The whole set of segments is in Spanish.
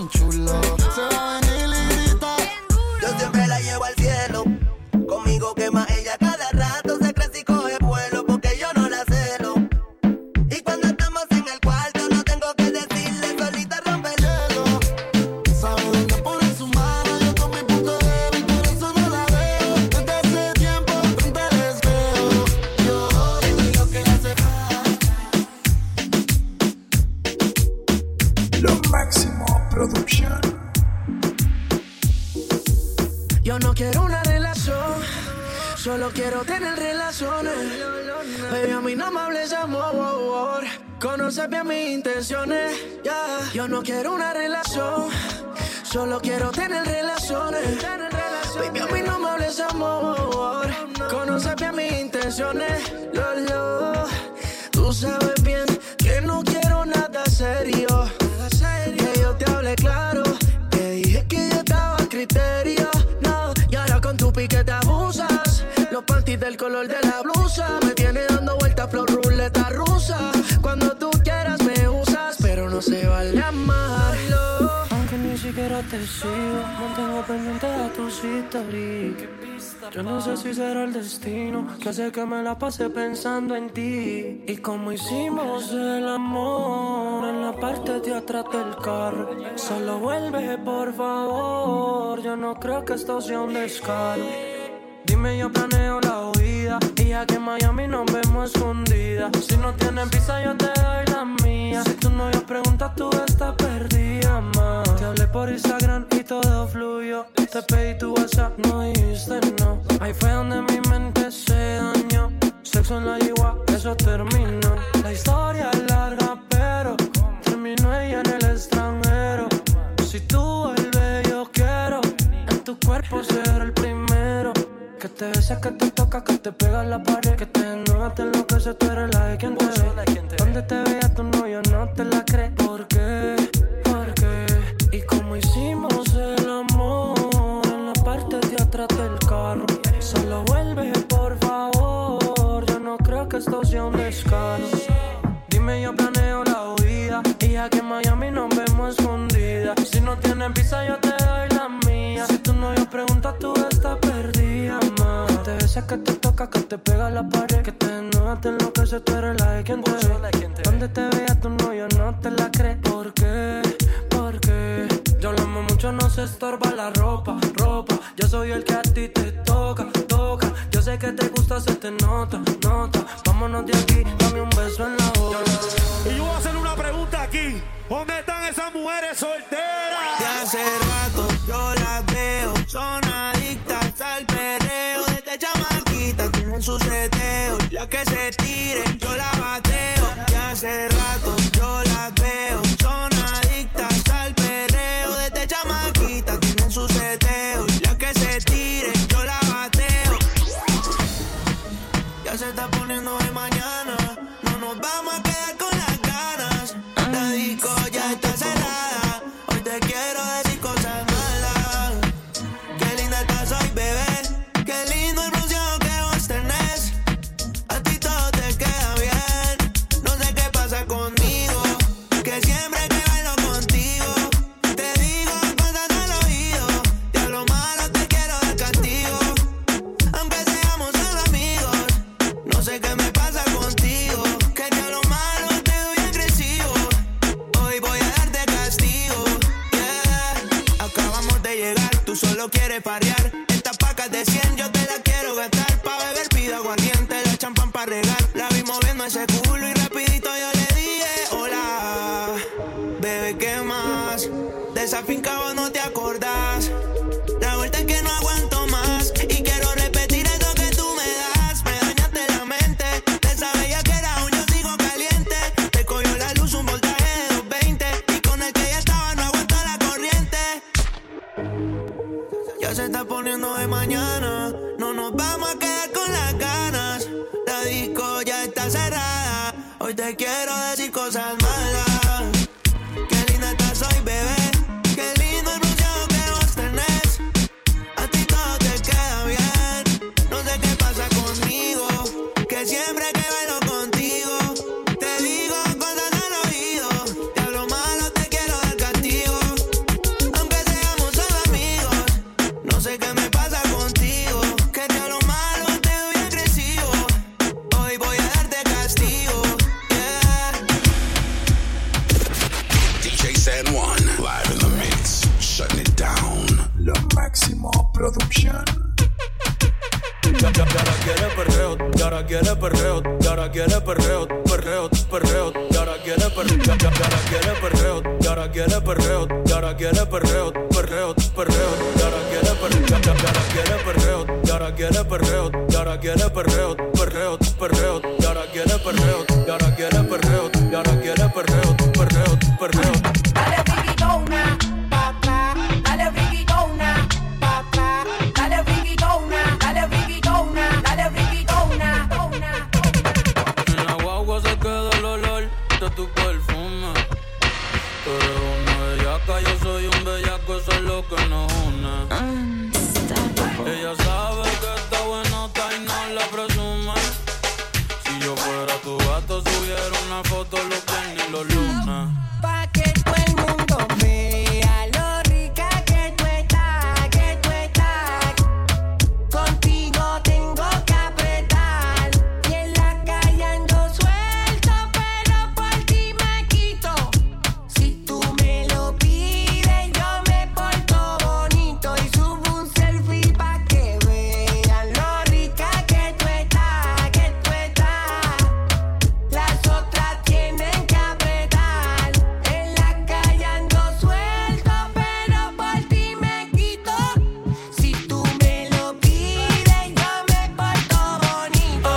tan chulo. Se va a venir y grita. Yo siempre la llevo al cielo. Conmigo quema ella cada rato. Se crece y coge vuelo porque yo no la celo. Y cuando estamos en el cuarto no tengo que decirle, solita rompe el hielo. Sabe dónde poner su mano. Yo con mi punto débil, por eso no la veo. Desde hace tiempo frente al espejo. Yo digo lo que hace falta. Lo Máximo Production. Yo no quiero una relación, solo quiero tener relaciones. Baby, a mí no me hables de amor, conoces bien mis intenciones, yeah. Yo no quiero una relación, solo quiero tener relaciones. Baby, a mí no me hables de amor, conoces bien mis intenciones, Lolo. Tú sabes bien que no quiero nada serio, que yo te hablé claro, te dije que yo estaba a criterio. Con tu pique te abusas. Los panties del color de la blusa. Me tiene dando vueltas flor ruleta rusa. Cuando tú quieras me usas, pero no se vale amarlo. Aunque ni siquiera te sigo, mantengo pendiente a tus historias. Yo no sé si será el destino que hace que me la pase pensando en ti. Y como hicimos el amor en la parte de atrás del carro. Solo vuelve por favor, yo no creo que esto sea un descaro. Dime, yo planeo la huida y aquí en Miami nos vemos escondidas. Si no tienes visa yo te doy la mía. Si tu novio pregunta tú estás perdida, ma. Te hablé por Instagram y todo fluyó. Te pedí tu WhatsApp, no dijiste no. Ahí fue donde mi mente se dañó. Sexo en la yigua, eso terminó. La historia es larga pero terminó ella en el extranjero. Si tú vuelves yo quiero en tu cuerpo ser el primero. Que te besa, que te toca, que te pega en la pared. Que te enoja, te enloquece, tú eres la de quien te ve. Donde te vea tu novio no te la cree. ¿Por qué? ¿Por qué? Y como hicimos el amor en la parte de atrás del carro. Solo vuelve por favor, yo no creo que esto sea un descaro. Dime, yo planeo la huida y aquí en Miami nos vemos escondidas. Si no tienes visa yo te doy la mía. Si tu novio pregunta tú estás perdida, ma. Que te besa, que te toca, que te pega la pared. Que te enoja, te enloquece, tú eres la de quien te ve. Donde te vea tu novio no te la cree. ¿Por qué? ¿Por qué? Yo lo amo mucho, no se estorba la ropa. Yo soy el que a ti te toca. Yo sé que te gusta, se te nota. Vámonos de aquí, dame un beso en la boca. Y yo voy a hacer una pregunta aquí. ¿Dónde están esas mujeres solteras? De hace rato yo las veo, son adictas al perreo. Desde chamaquitas tienen sus seteos. La que se tire, yo la bateo. De hace rato yo las veo, son adictas al perreo. Desde chamaquitas tienen sus seteos. La que se tire, yo la bateo. Ya se está poniendo de mañana, no nos vamos a quedar con las ganas. La disco ya está cerrada, hoy te quiero decir cosas malas. Qué linda estás hoy, bebé, qué lindo el bronceado que vos tenés. A ti todo te queda bien, no sé qué pasa conmigo, que siempre que bailo contigo te digo cosas al oído. Te hablo malo, te quiero dar castigo, aunque seamos solo amigos. No sé qué me pasa contigo, que te hablo malo, te doy agresivo. Hoy voy a darte castigo, yeah. Acabamos de llegar, tú solo quieres parear. Estas pacas de 100 yo te las quiero gastar. Pa' beber pido aguardiente, la champán pa' regar. La vi moviendo ese culo y rapidito yo le dije hola. Bebé, ¿qué más? De esa finca vos no te acordás. La vuelta es que no aguanto más y quiero repetir eso que tú me das. Me dañaste la mente, de esa bella que era aún yo sigo caliente. Te cogió la luz un voltaje de 220 y con el que ya estaba no aguanta la corriente. Ya se está poniendo de mañana, no nos vamos a quedar con las ganas. La disco ya está cerrada, hoy te quiero decir cosas malas. Qué linda estás hoy, bebé, qué lindo el bronceado que vos tenés. A ti todo te queda bien, no sé qué pasa conmigo, que siempre que bailo contigo te digo cosas al oído. Te hablo malo, te quiero dar castigo, Máximo Production. Y ahora quiere perreo, y ahora quiere perreo, y ahora quiere perreo, perreo, perreo, y ahora quiere perreo, y ahora quiere perreo, y ahora quiere perreo, y ahora quiere perreo, perreo, perreo, y ahora quiere perreo, y ahora quiere perreo, y ahora quiere perreo, y ahora quiere perreo, perreo, perreo, y ahora quiere perreo, y ahora quiere perreo, y ahora quiere perreo, perreo, perreo. Dale friquitona, papá, dale friquitona, papá, dale friquitona, dale friquitona, dale friquitona. En la guagua se queda el olor de tu perfume. Tú eres una bellaca, yo soy un bellaco, eso es lo que nos une. Ella sabe que está buenota y no la presume. Si yo fuera tu gato, subiera una foto los viernes y los lunes. Pa' que todo el mundo vea lo rica que tú estás, que tú estás. Contigo tengo que apretar. Y en la calle ando suelto, pero por ti me quito. Si tú me lo pides, yo me porto bonito. Y subo un selfie pa' que vean lo rica que tú estás, que tú estás. Las otras tienen que apretar. En la calle ando suelto, pero por ti me quito. Si tú me lo pides, yo me porto bonito.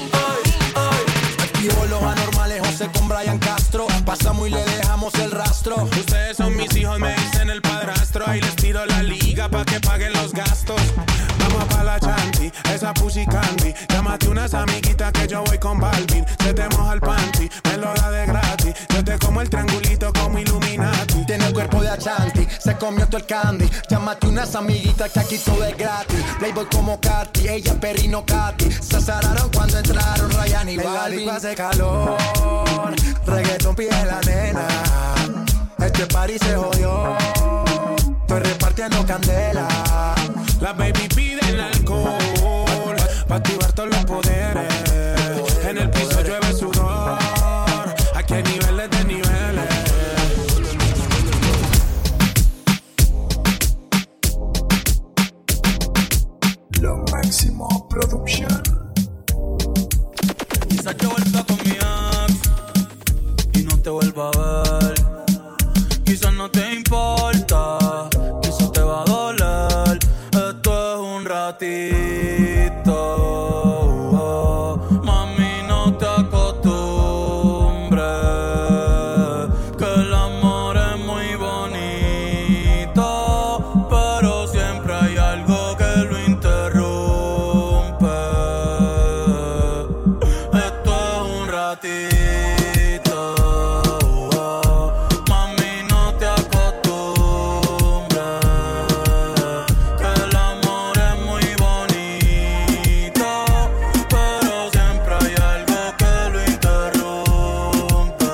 Activo los anormales, José con Brian Castro. Pasamos y le dejamos el rastro. Ustedes son mis hijos, me dicen el padrastro. Ahí les tiro la liga pa' que paguen los gastos. Vamos pa' la chanti, esa pussy candy. Llámate unas amiguitas que yo voy con Balvin. Se te moja el panty, me lo da de gratis. Yo te como el triangulito como Illuminati. Tiene el cuerpo de Ashanti, se comió todo el candy. Llámate unas amiguitas que aquí todo es gratis. Playboy como Katy, ella perrino Katy. Se azararon cuando entraron Ryan y Balvin. Hace calor, reggaeton pide la nena. Este party se jodió, estoy repartiendo candela. La baby piden alcohol pa' activar todos los poderes. En el piso llueve sudor. Aquí hay niveles de niveles. Lo Máximo Production. Quizás yo vuelva con mi ex y no te vuelva a ver. Quizás no te importa, quizás te va a doler. Esto es un ratito, mami, no te acostumbres, que el amor es muy bonito, pero siempre hay algo que lo interrumpe. Esto es un ratito, mami, no te acostumbres, que el amor es muy bonito, pero siempre hay algo que lo interrumpe.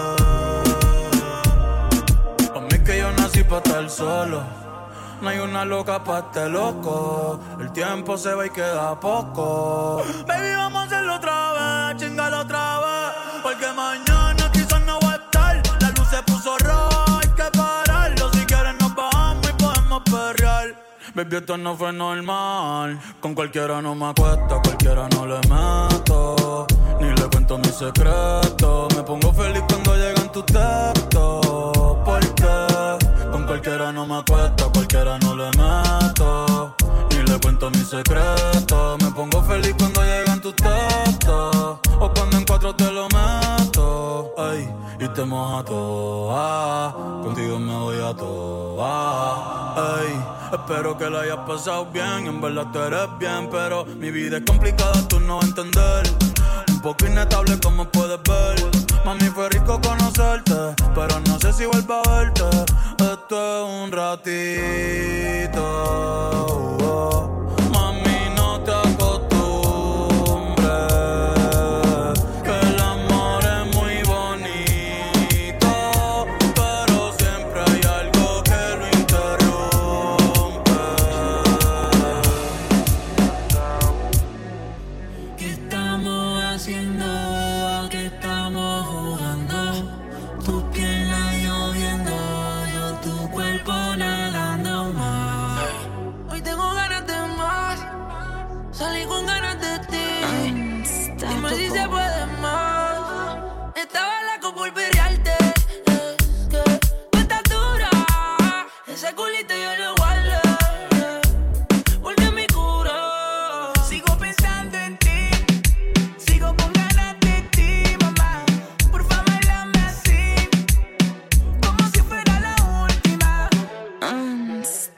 Pa' mí que yo nací pa' estar solo, no hay una loca pa' este loco. El tiempo se va y queda poco. Baby, vamos a hacerlo otra vez, chingalo otra vez, porque mañana quizás no va a estar. La luz se puso roja, hay que pararlo. Si quieres nos bajamos y podemos perrear. Baby, esto no fue normal. Con cualquiera no me acuesto, cualquiera no le meto, ni le cuento mis secretos. Me pongo feliz cuando llegan tus textos, porque con cualquiera no me acuesto, cualquiera no le meto, ni le cuento mis secretos. Me pongo feliz cuando llegan tus textos, o cuando en cuatro te lo meto. Ay, y te moja toda, contigo me voy a toda. Ay, espero que la hayas pasado bien, en verdad tú eres bien, pero mi vida es complicada, tú no vas a entender. Un poco inestable como puedes ver. Mami, fue rico conocerte, pero no sé si vuelvo a verte. Esto es un ratito, mami, no te acostumbres, que el amor es muy bonito, pero siempre hay algo que lo interrumpe. ¿Qué estamos haciendo? ¿A qué estamos jugando? Tu pierna lloviendo, yo tu cuerpo nadando más. Hoy te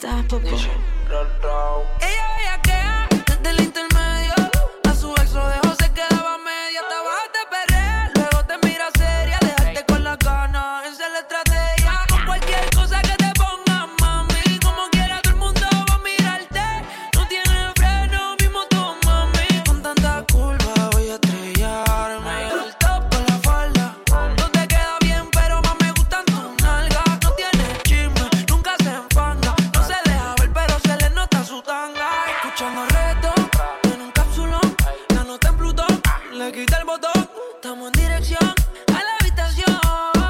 das popó. Ella bellaquea desde el intermedio. A su ex lo dejó, se quedaba media. Hasta bajas de perder, luego te mira seria. Dejarte con la gana, esa es la estrategia. Con cualquier cosa que te pongas, mami. Como quiera todo el mundo va a mirarte. No tiene freno, mi moto, mami. Con tanta curva voy a estrellarme. El top con la falda no te queda bien, pero más me gustan tus nalgas. No tiene chisme, nunca se enfanga. No se deja ver, pero se le nota su tanga. Escuchando reto, en un cápsulón. La nota en Plutón, le quita el botón. Estamos en dirección a la habitación.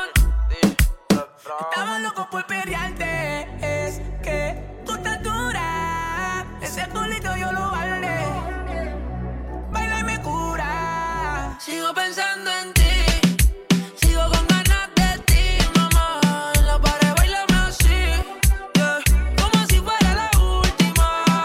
Estamos locos por perrearte. Es que tu estatura, ese culito yo lo vale. Baila y me cura. Sigo pensando en ti. Sigo con ganas de ti, mamá. En la pared bailame así, yeah. Como si fuera la última.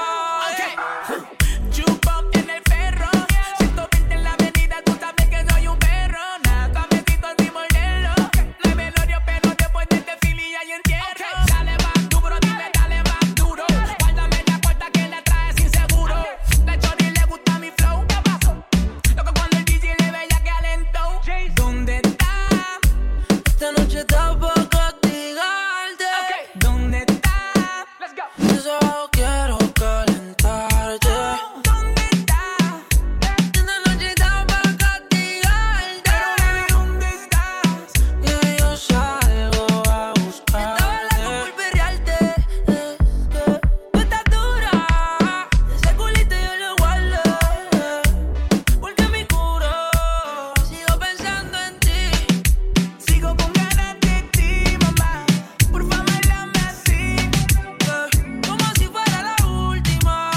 Jukebox en el perro, 120 en la avenida, tú sabes que soy un perro. Nada, suavecito sin morderlo. No hay velorio, pero después del desfile ya hay entierro. Dale más duro, dime, dale más duro. Guárdame la puerta que la trae sin seguro. La chori le gusta mi flow, ¿qué pasó? Loco cuando el DJ le veía que alentó. ¿Dónde está? Esta noche está pa' castigarte. ¿Dónde está? Let's go. Eso quiero calentarte. ¿Dónde está? Esta noche está pa' castigarte. Pero baby, ¿dónde estás? Y yo salgo a buscarte. Estaba loco por perrearte. Es que tu estatura, ese culito yo lo guardo. Porque me curo. Sigo pensando en ti. Sigo con ganas de ti, mamá. Por favor, háblame así. Como si fuera la última.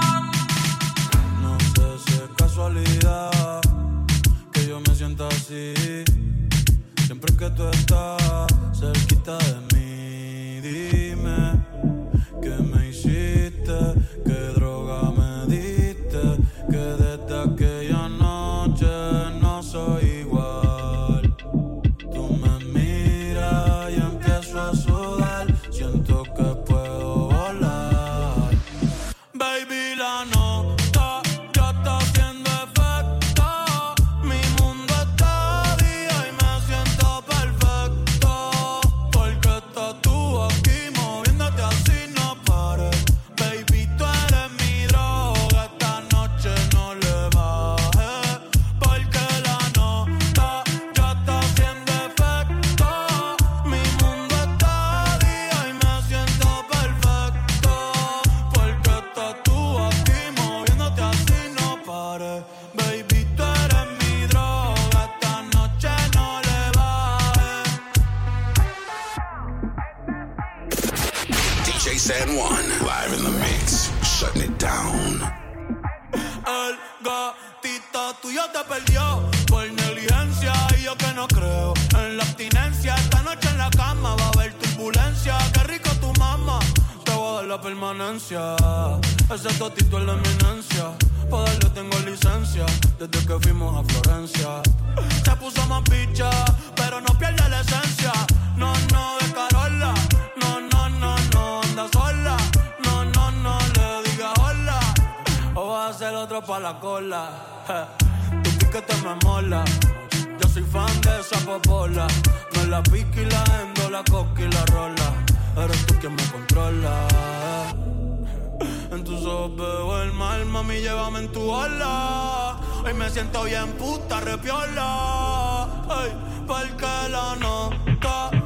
No sé si es casualidad que yo me sienta así. Siempre que tú estás cerquita de mí, dime qué me hiciste, qué droga me diste, que desde aquella noche no soy igual. Tú me miras y empiezo a sudar, siento que puedo volar. Baby, la nota ya está haciendo efecto. Mi mundo está día y me siento perfecto. Porque estás tú aquí moviéndote así, no pares. Baby, tú eres mi droga, esta noche no le bajes. Porque la nota ya está haciendo efecto. Mi mundo está día y me siento perfecto. Porque estás tú aquí moviéndote así, no pares. Baby, tú eres mi droga, esta noche no le bajes. DJ San Juan, live in the mix, shutting it down. El gatito tuyo te perdió por negligencia y yo que no creo en la abstinencia. Esta noche en la cama va a haber turbulencia. Qué rico tu mamá, te voy a dar la permanencia. Ese totito es la eminencia, pa' darle tengo licencia desde que fuimos a Florencia. Se puso más picha, pero no pierde la esencia. No, no, de Carola. No, no, no, no, anda sola. No, no, no, le digas hola. O vas a ser otro pa' la cola. Tu piquete me mola. Yo soy fan de esa popola. No la pique y la endo, la coca y la rola. Eres tú quien me controla. En tus ojos veo el mal, mami, llévame en tu ola. Hoy me siento bien puta, repiola. Ay, porque la nota